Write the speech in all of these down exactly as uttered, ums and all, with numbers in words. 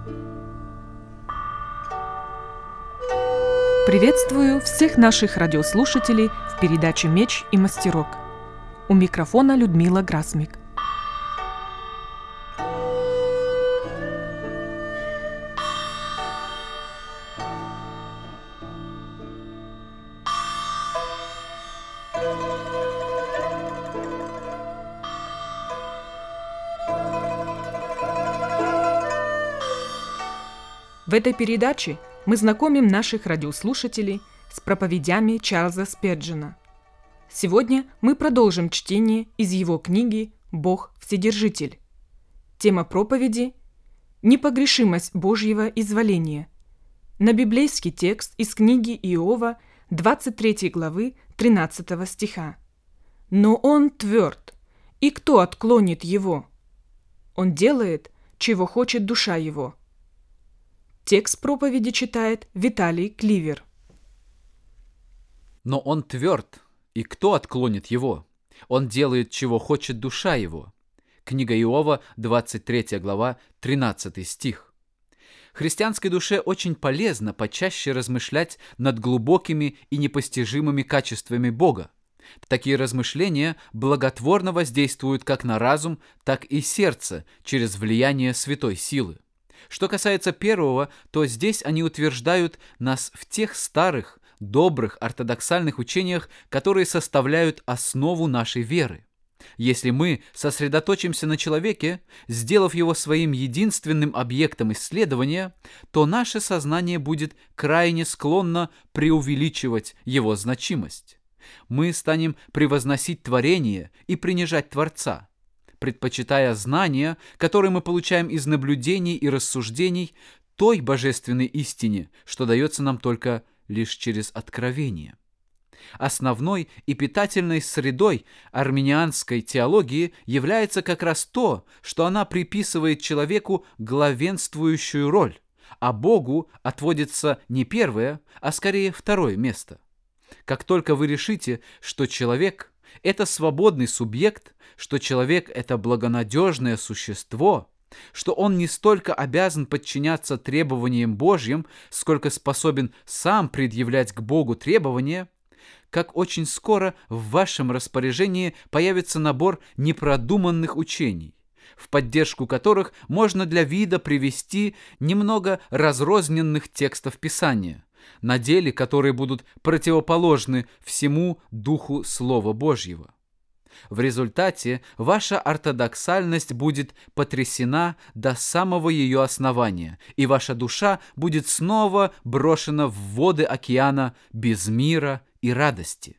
Приветствую всех наших радиослушателей в передаче «Меч и мастерок». У микрофона Людмила Грасмик. В этой передаче мы знакомим наших радиослушателей с проповедями Чарльза Спurgeon. Сегодня мы продолжим чтение из его книги «Бог Вседержитель». Тема проповеди – «Непогрешимость Божьего изволения». На библейский текст из книги Иова, двадцать третьей главы, тринадцатого стиха. «Но он тверд, и кто отклонит его? Он делает, чего хочет душа его». Текст проповеди читает Виталий Кливер. Но он тверд, и кто отклонит его? Он делает, чего хочет душа его. Книга Иова, двадцать третья глава, тринадцатый стих. Христианской душе очень полезно почаще размышлять над глубокими и непостижимыми качествами Бога. Такие размышления благотворно воздействуют как на разум, так и сердце через влияние святой силы. Что касается первого, то здесь они утверждают нас в тех старых, добрых, ортодоксальных учениях, которые составляют основу нашей веры. Если мы сосредоточимся на человеке, сделав его своим единственным объектом исследования, то наше сознание будет крайне склонно преувеличивать его значимость. Мы станем превозносить творение и принижать Творца, предпочитая знания, которые мы получаем из наблюдений и рассуждений, той божественной истине, что дается нам только лишь через откровение. Основной и питательной средой арминианской теологии является как раз то, что она приписывает человеку главенствующую роль, а Богу отводится не первое, а скорее второе место. Как только вы решите, что человек – это свободный субъект, что человек – это благонадежное существо, что он не столько обязан подчиняться требованиям Божьим, сколько способен сам предъявлять к Богу требования, как очень скоро в вашем распоряжении появится набор непродуманных учений, в поддержку которых можно для вида привести немного разрозненных текстов Писания, на деле которые будут противоположны всему духу Слова Божьего. В результате ваша ортодоксальность будет потрясена до самого ее основания, и ваша душа будет снова брошена в воды океана без мира и радости.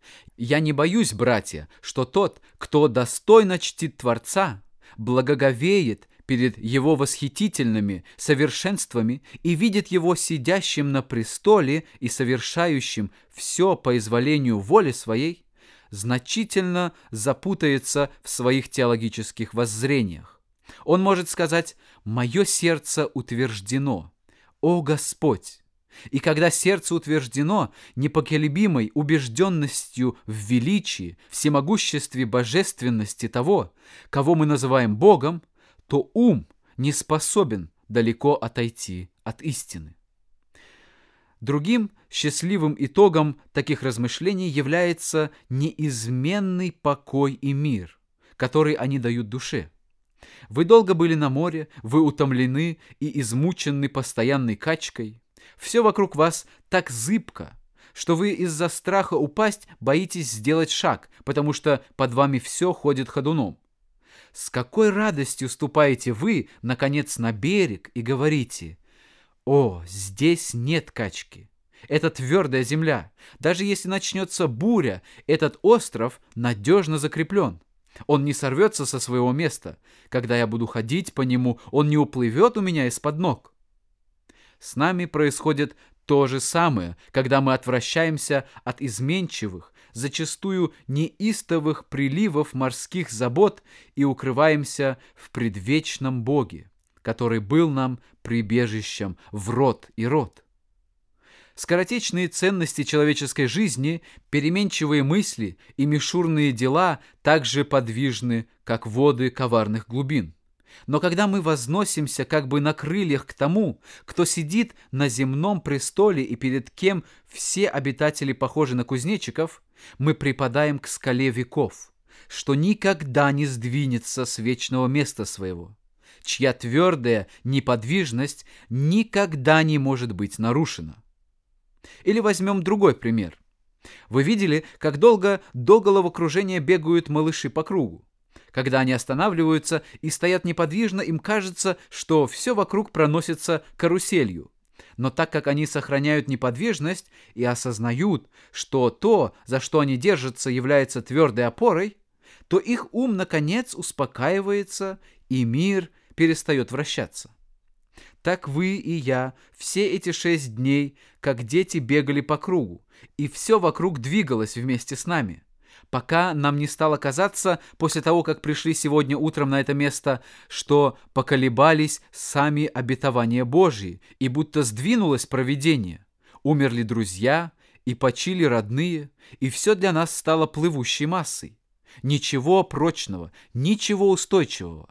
Я не боюсь, братья, что тот, кто достойно чтит Творца, благоговеет перед Его восхитительными совершенствами и видит Его сидящим на престоле и совершающим все по изволению воли Своей, значительно запутается в своих теологических воззрениях. Он может сказать: «Мое сердце утверждено, о Господь!» И когда сердце утверждено непоколебимой убежденностью в величии, всемогуществе божественности того, кого мы называем Богом, то ум не способен далеко отойти от истины. Другим счастливым итогом таких размышлений является неизменный покой и мир, который они дают душе. Вы долго были на море, вы утомлены и измучены постоянной качкой. Все вокруг вас так зыбко, что вы из-за страха упасть боитесь сделать шаг, потому что под вами все ходит ходуном. С какой радостью ступаете вы, наконец, на берег и говорите: «О, здесь нет качки, это твердая земля. Даже если начнется буря, этот остров надежно закреплен. Он не сорвется со своего места. Когда я буду ходить по нему, он не уплывет у меня из-под ног». С нами происходит то же самое, когда мы отвращаемся от изменчивых, зачастую неистовых приливов морских забот и укрываемся в предвечном Боге, который был нам прибежищем в род и род. Скоротечные ценности человеческой жизни, переменчивые мысли и мишурные дела так же подвижны, как воды коварных глубин. Но когда мы возносимся как бы на крыльях к тому, кто сидит на земном престоле и перед кем все обитатели похожи на кузнечиков, мы припадаем к скале веков, что никогда не сдвинется с вечного места своего, чья твердая неподвижность никогда не может быть нарушена. Или возьмем другой пример. Вы видели, как долго до головокружения бегают малыши по кругу? Когда они останавливаются и стоят неподвижно, им кажется, что все вокруг проносится каруселью. Но так как они сохраняют неподвижность и осознают, что то, за что они держатся, является твердой опорой, то их ум, наконец, успокаивается, и мир перестает вращаться. Так вы и я все эти шесть дней, как дети, бегали по кругу, и все вокруг двигалось вместе с нами, пока нам не стало казаться, после того, как пришли сегодня утром на это место, что поколебались сами обетования Божьи, и будто сдвинулось провидение. Умерли друзья, и почили родные, и все для нас стало плывущей массой. Ничего прочного, ничего устойчивого.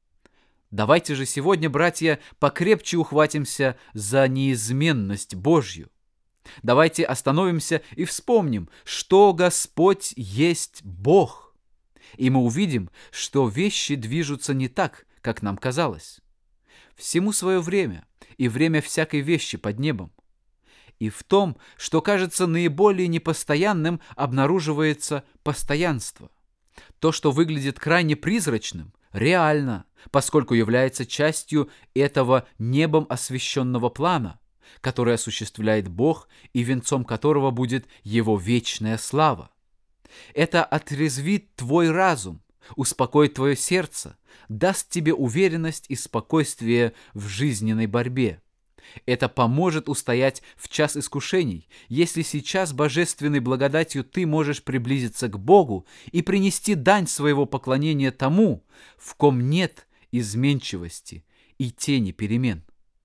Давайте же сегодня, братья, покрепче ухватимся за неизменность Божью. Давайте остановимся и вспомним, что Господь есть Бог. И мы увидим, что вещи движутся не так, как нам казалось. Всему свое время, и время всякой вещи под небом. И в том, что кажется наиболее непостоянным, обнаруживается постоянство. То, что выглядит крайне призрачным, реально, поскольку является частью этого небом освященного плана, который осуществляет Бог и венцом которого будет Его вечная слава. Это отрезвит твой разум, успокоит твое сердце, даст тебе уверенность и спокойствие в жизненной борьбе. Это поможет устоять в час искушений, если сейчас божественной благодатью ты можешь приблизиться к Богу и принести дань своего поклонения тому, в ком нет изменчивости и тени перемен.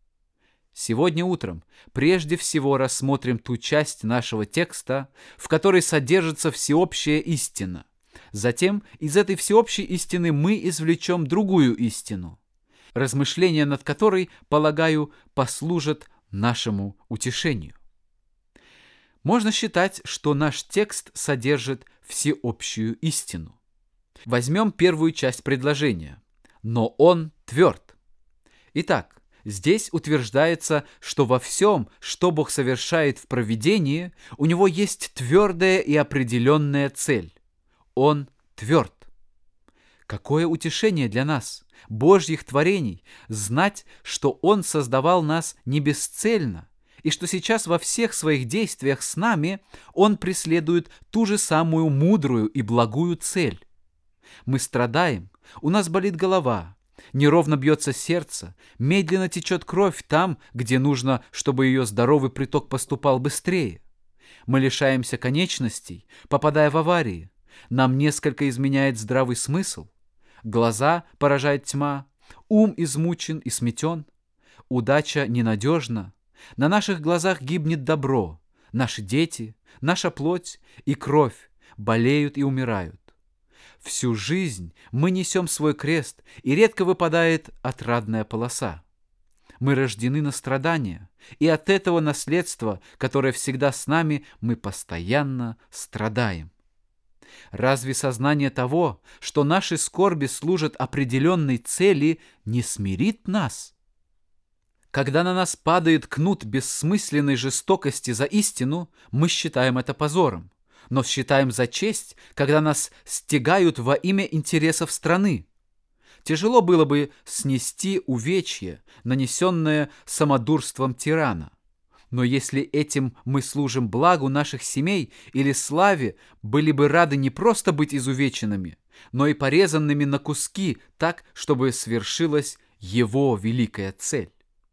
Сегодня утром прежде всего рассмотрим ту часть нашего текста, в которой содержится всеобщая истина. Затем из этой всеобщей истины мы извлечем другую истину, размышления над которой, полагаю, послужат нашему утешению. Можно считать, что наш текст содержит всеобщую истину. Возьмем первую часть предложения. «Но он тверд». Итак, здесь утверждается, что во всем, что Бог совершает в провидении, у него есть твердая и определенная цель. Он тверд. Какое утешение для нас, Божьих творений, знать, что Он создавал нас не бесцельно, и что сейчас во всех своих действиях с нами Он преследует ту же самую мудрую и благую цель. Мы страдаем, у нас болит голова, неровно бьется сердце, медленно течет кровь там, где нужно, чтобы ее здоровый приток поступал быстрее. Мы лишаемся конечностей, попадая в аварии. Нам несколько изменяет здравый смысл. Глаза поражает тьма, ум измучен и сметен. Удача ненадежна. На наших глазах гибнет добро. Наши дети, наша плоть и кровь болеют и умирают. Всю жизнь мы несем свой крест, и редко выпадает отрадная полоса. Мы рождены на страдания, и от этого наследства, которое всегда с нами, мы постоянно страдаем. Разве сознание того, что наши скорби служат определенной цели, не смирит нас? Когда на нас падает кнут бессмысленной жестокости за истину, мы считаем это позором, но считаем за честь, когда нас стягают во имя интересов страны. Тяжело было бы снести увечье, нанесенное самодурством тирана. Но если этим мы служим благу наших семей или славе, были бы рады не просто быть изувеченными, но и порезанными на куски так, чтобы свершилась Его великая цель.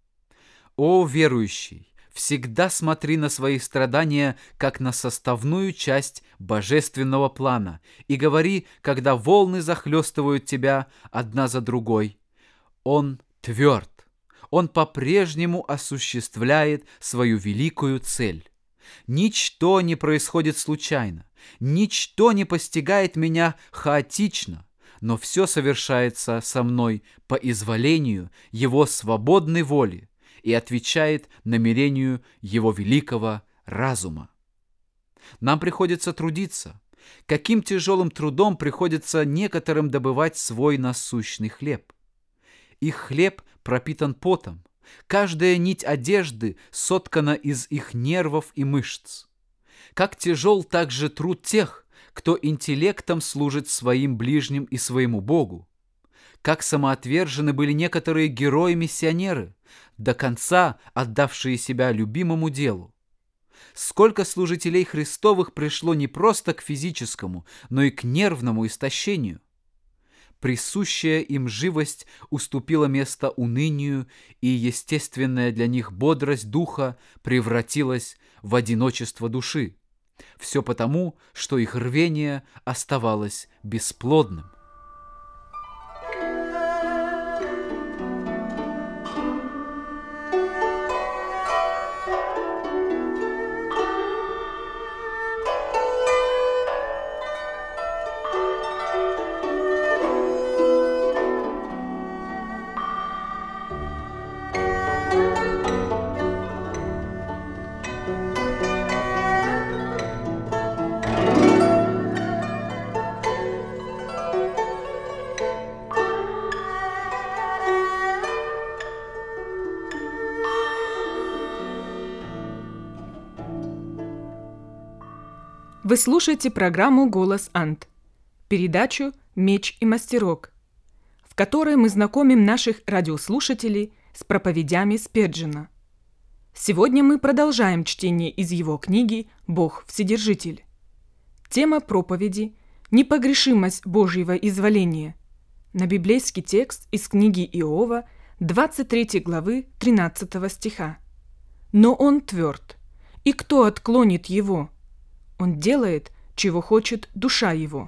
О, верующий, всегда смотри на свои страдания как на составную часть божественного плана и говори, когда волны захлестывают тебя одна за другой: Он тверд. Он по-прежнему осуществляет свою великую цель. Ничто не происходит случайно, ничто не постигает меня хаотично, но все совершается со мной по изволению Его свободной воли и отвечает намерению Его великого разума. Нам приходится трудиться. Каким тяжелым трудом приходится некоторым добывать свой насущный хлеб. Их хлеб пропитан потом. Каждая нить одежды соткана из их нервов и мышц. Как тяжел также труд тех, кто интеллектом служит своим ближним и своему Богу. Как самоотвержены были некоторые герои-миссионеры, до конца отдавшие себя любимому делу. Сколько служителей Христовых пришло не просто к физическому, но и к нервному истощению. Присущая им живость уступила место унынию, и естественная для них бодрость духа превратилась в одиночество души. Все потому, что их рвение оставалось бесплодным. Вы слушаете программу «Голос Ант», передачу «Меч и мастерок», в которой мы знакомим наших радиослушателей с проповедями Спеджена. Сегодня мы продолжаем чтение из его книги «Бог Вседержитель». Тема проповеди «Непогрешимость Божьего изволения» на библейский текст из книги Иова, двадцать третьей главы, тринадцатого стиха. «Но он тверд, и кто отклонит его? Он делает, чего хочет душа его».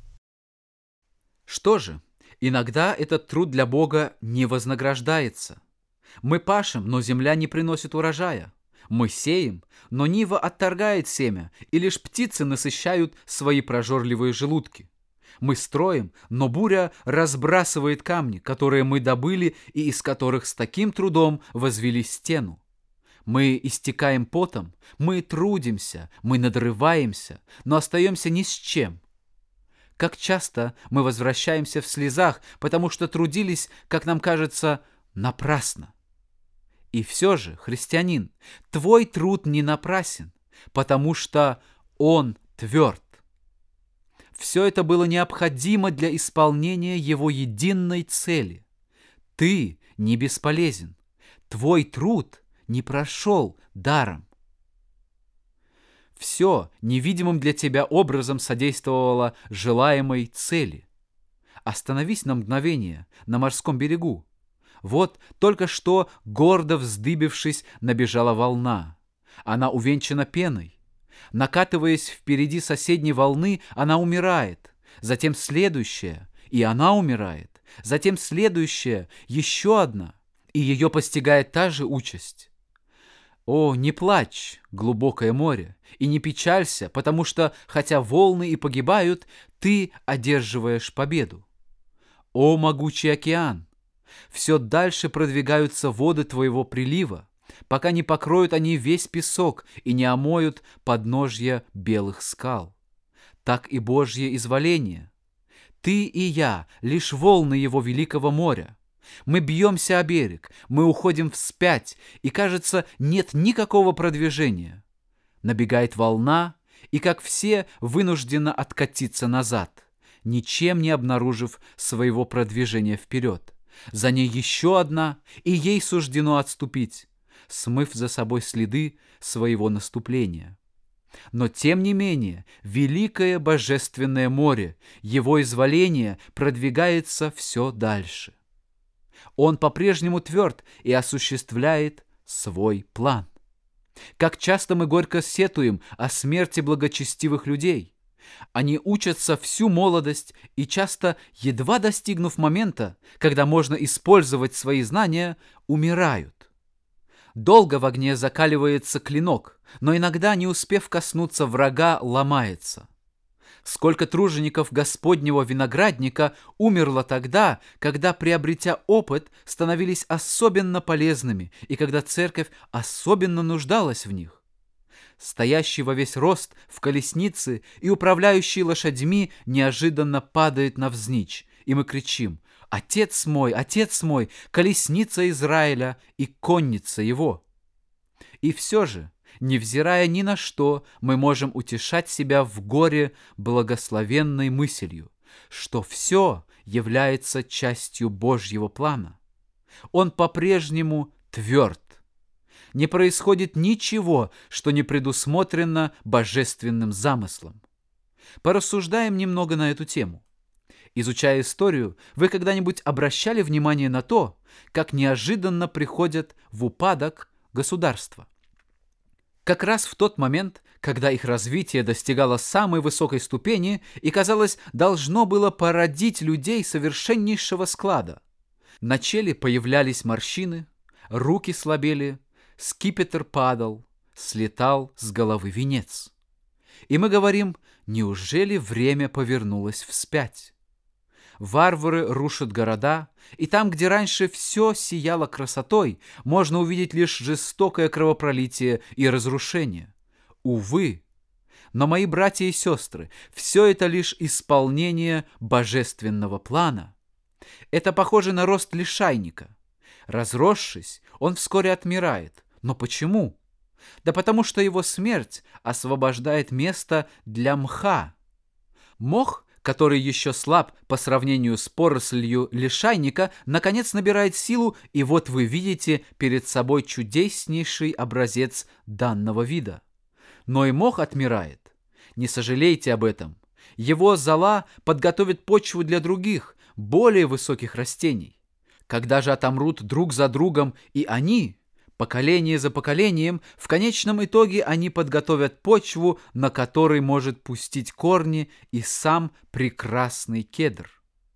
Что же, иногда этот труд для Бога не вознаграждается. Мы пашем, но земля не приносит урожая. Мы сеем, но нива отторгает семя, и лишь птицы насыщают свои прожорливые желудки. Мы строим, но буря разбрасывает камни, которые мы добыли и из которых с таким трудом возвели стену. Мы истекаем потом, мы трудимся, мы надрываемся, но остаемся ни с чем. Как часто мы возвращаемся в слезах, потому что трудились, как нам кажется, напрасно. И все же, христианин, твой труд не напрасен, потому что он тверд. Все это было необходимо для исполнения его единой цели. Ты не бесполезен, твой труд не прошел даром. Все невидимым для тебя образом содействовало желаемой цели. Остановись на мгновение на морском берегу. Вот только что, гордо вздыбившись, набежала волна. Она увенчана пеной. Накатываясь впереди соседней волны, она умирает. Затем следующая, и она умирает. Затем следующая, еще одна, и ее постигает та же участь. О, не плачь, глубокое море, и не печалься, потому что, хотя волны и погибают, ты одерживаешь победу. О, могучий океан! Все дальше продвигаются воды твоего прилива, пока не покроют они весь песок и не омоют подножья белых скал. Так и Божье изволение. Ты и я — лишь волны его великого моря. Мы бьемся о берег, мы уходим вспять, и, кажется, нет никакого продвижения. Набегает волна, и, как все, вынуждена откатиться назад, ничем не обнаружив своего продвижения вперед. За ней еще одна, и ей суждено отступить, смыв за собой следы своего наступления. Но, тем не менее, великое божественное море, его изволение продвигается все дальше. Он по-прежнему тверд и осуществляет свой план. Как часто мы горько сетуем о смерти благочестивых людей. Они учатся всю молодость и часто, едва достигнув момента, когда можно использовать свои знания, умирают. Долго в огне закаливается клинок, но иногда, не успев коснуться врага, ломается. Сколько тружеников Господнего виноградника умерло тогда, когда, приобретя опыт, становились особенно полезными и когда церковь особенно нуждалась в них. Стоящий во весь рост в колеснице и управляющий лошадьми неожиданно падает навзничь, и мы кричим: «Отец мой, отец мой, колесница Израиля и конница его!» И все же, невзирая ни на что, мы можем утешать себя в горе благословенной мыслью, что все является частью Божьего плана. Он по-прежнему тверд. Не происходит ничего, что не предусмотрено божественным замыслом. Порассуждаем немного на эту тему. Изучая историю, вы когда-нибудь обращали внимание на то, как неожиданно приходят в упадок государства? Как раз в тот момент, когда их развитие достигало самой высокой ступени и, казалось, должно было породить людей совершеннейшего склада. На челе появлялись морщины, руки слабели, скипетр падал, слетал с головы венец. И мы говорим: неужели время повернулось вспять? Варвары рушат города, и там, где раньше все сияло красотой, можно увидеть лишь жестокое кровопролитие и разрушение. Увы! Но, мои братья и сестры, все это лишь исполнение божественного плана. Это похоже на рост лишайника. Разросшись, он вскоре отмирает. Но почему? Да потому что его смерть освобождает место для мха. Мох, который еще слаб по сравнению с порослью лишайника, наконец набирает силу, и вот вы видите перед собой чудеснейший образец данного вида. Но и мох отмирает. Не сожалейте об этом. Его зола подготовит почву для других, более высоких растений. Когда же отомрут друг за другом и они, поколение за поколением, в конечном итоге они подготовят почву, на которой может пустить корни и сам прекрасный кедр.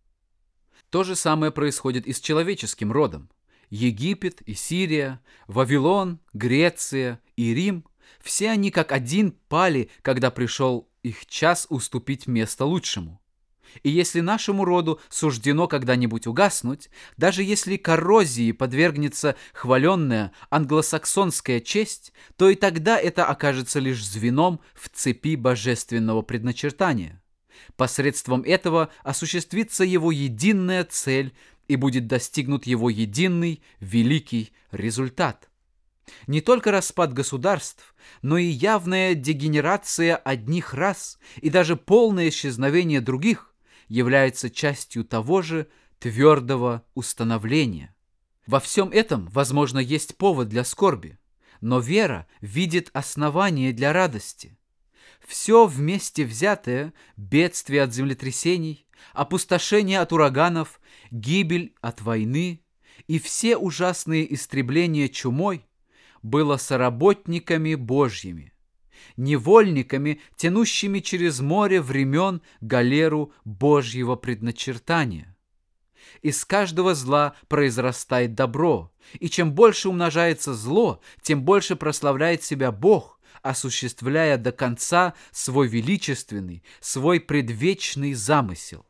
То же самое происходит и с человеческим родом. Египет и Сирия, Вавилон, Греция и Рим – все они как один пали, когда пришел их час уступить место лучшему. И если нашему роду суждено когда-нибудь угаснуть, даже если коррозии подвергнется хваленная англосаксонская честь, то и тогда это окажется лишь звеном в цепи божественного предначертания. Посредством этого осуществится его единая цель и будет достигнут его единый великий результат. Не только распад государств, но и явная дегенерация одних рас и даже полное исчезновение других является частью того же твердого установления. Во всем этом, возможно, есть повод для скорби, но вера видит основание для радости. Все вместе взятое – бедствие от землетрясений, опустошение от ураганов, гибель от войны и все ужасные истребления чумой – было соработниками Божьими, невольниками, тянущими через море времен галеру Божьего предначертания. Из каждого зла произрастает добро, и чем больше умножается зло, тем больше прославляет себя Бог, осуществляя до конца свой величественный, свой предвечный замысел.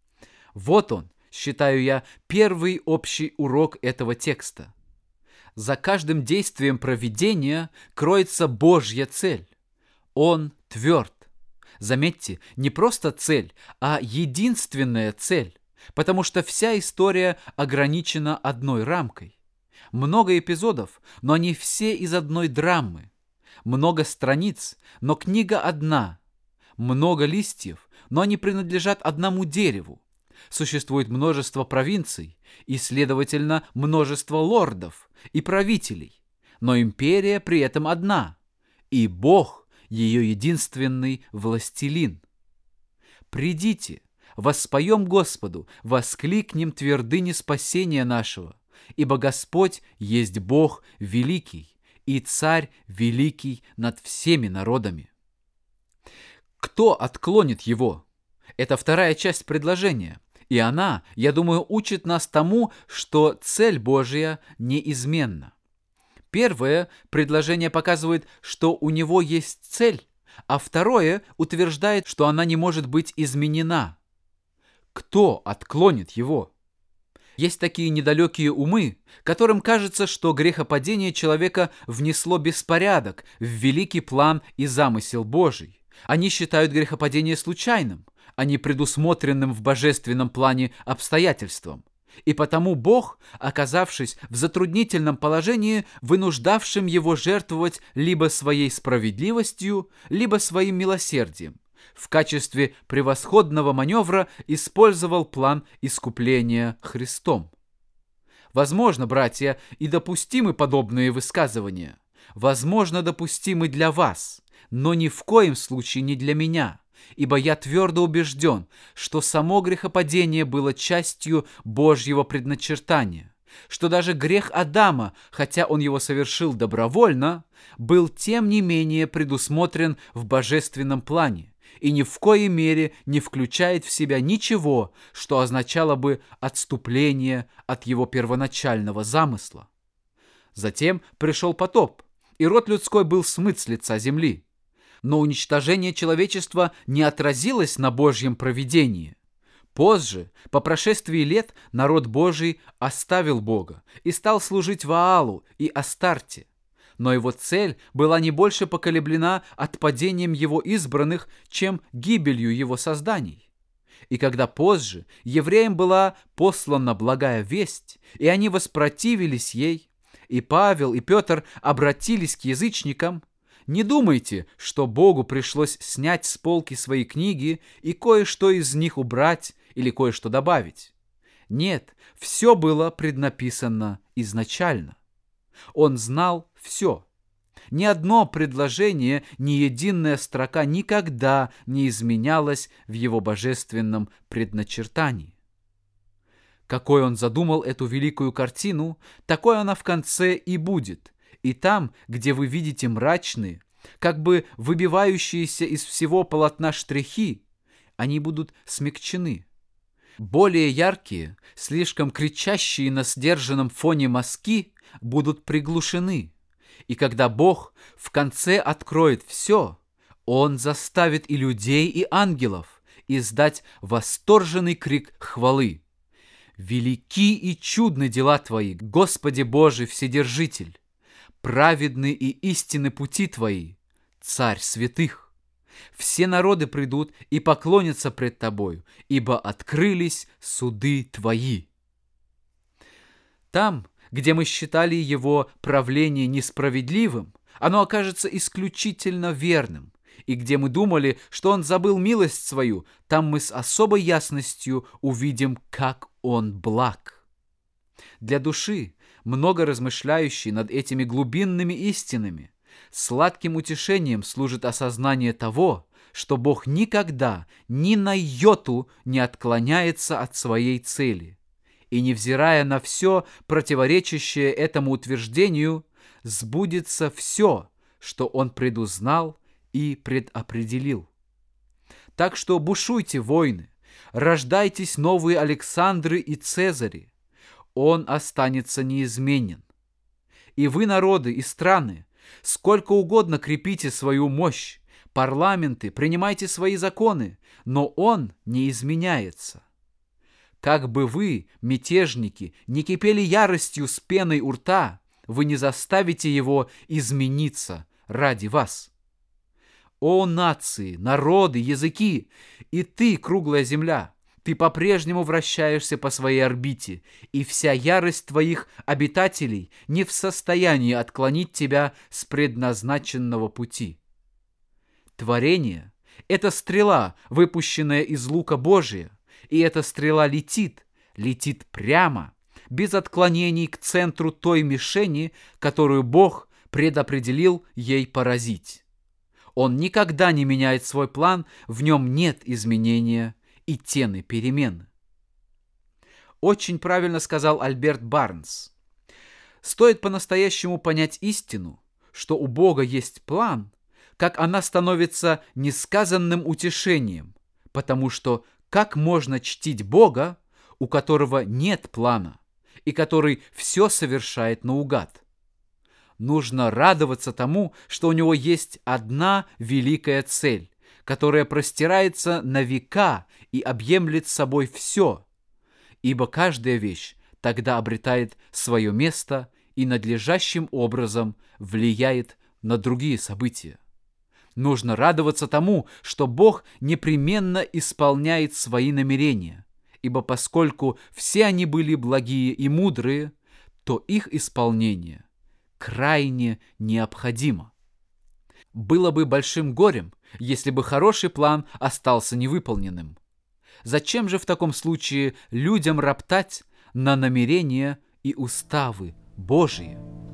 Вот он, считаю я, первый общий урок этого текста. За каждым действием провидения кроется Божья цель. Он тверд. Заметьте, не просто цель, а единственная цель, потому что вся история ограничена одной рамкой. Много эпизодов, но они все из одной драмы. Много страниц, но книга одна. Много листьев, но они принадлежат одному дереву. Существует множество провинций и, следовательно, множество лордов и правителей, но империя при этом одна, и Бог – ее единственный властелин. Придите, воспоем Господу, воскликнем твердыни спасения нашего, ибо Господь есть Бог великий и Царь великий над всеми народами. Кто отклонит его? Это вторая часть предложения. И она, я думаю, учит нас тому, что цель Божья неизменна. Первое предложение показывает, что у него есть цель, а второе утверждает, что она не может быть изменена. Кто отклонит его? Есть такие недалекие умы, которым кажется, что грехопадение человека внесло беспорядок в великий план и замысел Божий. Они считают грехопадение случайным, а не предусмотренным в божественном плане обстоятельством. И потому Бог, оказавшись в затруднительном положении, вынуждавшим его жертвовать либо своей справедливостью, либо своим милосердием, в качестве превосходного маневра использовал план искупления Христом. Возможно, братья, и допустимы подобные высказывания. Возможно, допустимы для вас, но ни в коем случае не для меня, ибо я твердо убежден, что само грехопадение было частью Божьего предначертания, что даже грех Адама, хотя он его совершил добровольно, был тем не менее предусмотрен в божественном плане и ни в коей мере не включает в себя ничего, что означало бы отступление от его первоначального замысла. Затем пришел потоп, и род людской был смыт с лица земли. Но уничтожение человечества не отразилось на Божьем провидении. Позже, по прошествии лет, народ Божий оставил Бога и стал служить Ваалу и Астарте. Но его цель была не больше поколеблена отпадением его избранных, чем гибелью его созданий. И когда позже евреям была послана благая весть, и они воспротивились ей, и Павел и Петр обратились к язычникам, не думайте, что Богу пришлось снять с полки свои книги и кое-что из них убрать или кое-что добавить. Нет, все было преднаписано изначально. Он знал все. Ни одно предложение, ни единая строка никогда не изменялась в его божественном предначертании. Какой он задумал эту великую картину, такой она в конце и будет. И там, где вы видите мрачные, как бы выбивающиеся из всего полотна штрихи, они будут смягчены. Более яркие, слишком кричащие на сдержанном фоне мазки будут приглушены. И когда Бог в конце откроет все, Он заставит и людей, и ангелов издать восторженный крик хвалы. «Велики и чудны дела Твои, Господи Божий Вседержитель! Праведны и истинны пути Твои, Царь святых! Все народы придут и поклонятся пред Тобою, ибо открылись суды Твои». Там, где мы считали его правление несправедливым, оно окажется исключительно верным. И где мы думали, что он забыл милость свою, там мы с особой ясностью увидим, как он благ. Для души, много размышляющей над этими глубинными истинами, сладким утешением служит осознание того, что Бог никогда ни на йоту не отклоняется от своей цели. И, невзирая на все противоречащее этому утверждению, сбудется все, что он предузнал и предопределил. Так что бушуйте, войны, рождайтесь новые Александры и Цезари, он останется неизменен. И вы, народы и страны, сколько угодно крепите свою мощь, парламенты, принимайте свои законы, но он не изменяется. Как бы вы, мятежники, не кипели яростью с пеной у рта, вы не заставите его измениться ради вас. О нации, народы, языки, и ты, круглая земля, ты по-прежнему вращаешься по своей орбите, и вся ярость твоих обитателей не в состоянии отклонить тебя с предназначенного пути. Творение — это стрела, выпущенная из лука Божия, и эта стрела летит, летит прямо, без отклонений к центру той мишени, которую Бог предопределил ей поразить. Он никогда не меняет свой план, в нем нет изменения и тени перемены. Очень правильно сказал Альберт Барнс. Стоит по-настоящему понять истину, что у Бога есть план, как она становится несказанным утешением, потому что как можно чтить Бога, у которого нет плана и который все совершает наугад? Нужно радоваться тому, что у него есть одна великая цель, которая простирается на века и объемлет собой все, ибо каждая вещь тогда обретает свое место и надлежащим образом влияет на другие события. Нужно радоваться тому, что Бог непременно исполняет свои намерения, ибо поскольку все они были благие и мудрые, то их исполнение крайне необходимо. Было бы большим горем, если бы хороший план остался невыполненным. Зачем же в таком случае людям роптать на намерения и уставы Божьи?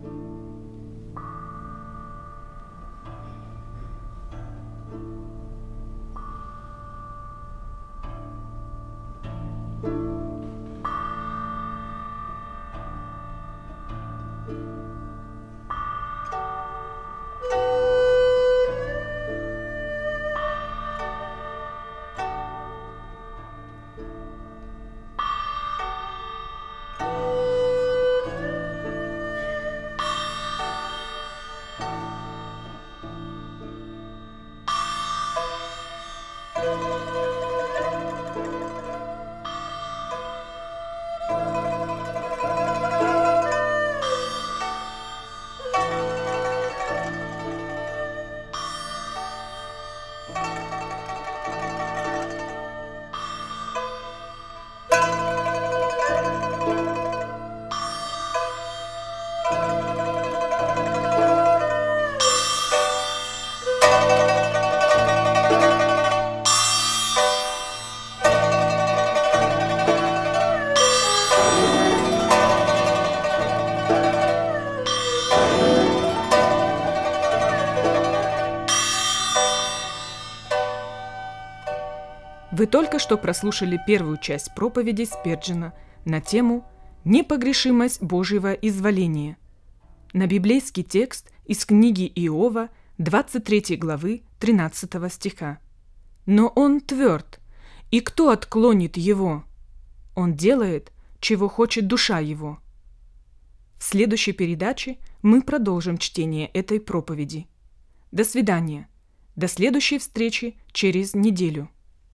Вы только что прослушали первую часть проповеди Спирджена на тему «Непогрешимость Божьего изволения» на библейский текст из книги Иова, двадцать третьей главы, тринадцатого стиха. «Но он тверд, и кто отклонит его? Он делает, чего хочет душа его». В следующей передаче мы продолжим чтение этой проповеди. До свидания. До следующей встречи через неделю.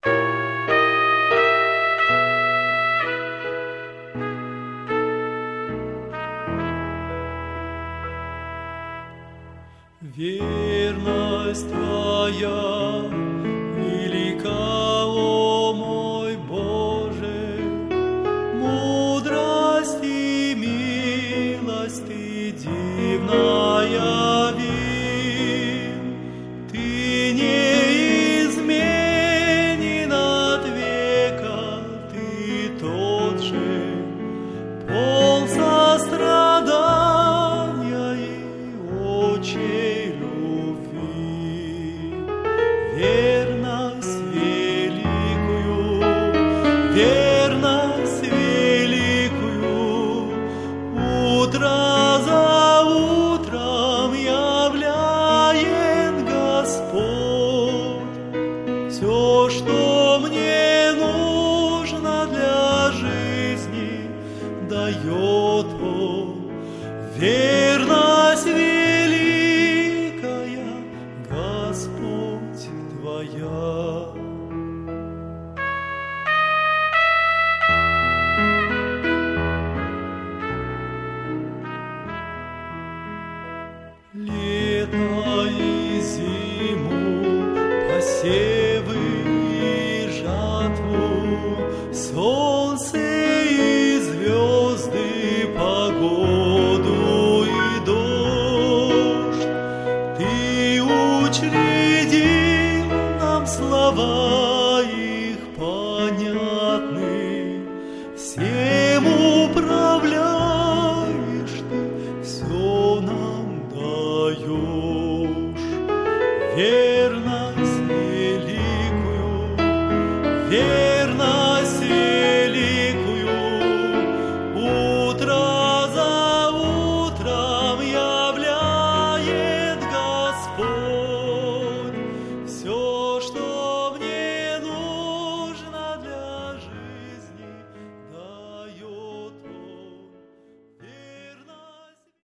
Верность Твоя велика, о мой Боже, мудрость и милость Ты дивная вин. Ты неизменен от века, Ты тот же, полн сострадания и очей. Верность великую, верность великую, утро за утром являет Господь. Все, что мне нужно для жизни, дает Он. Верность великая, Господь Твоя. Лето и зиму посеял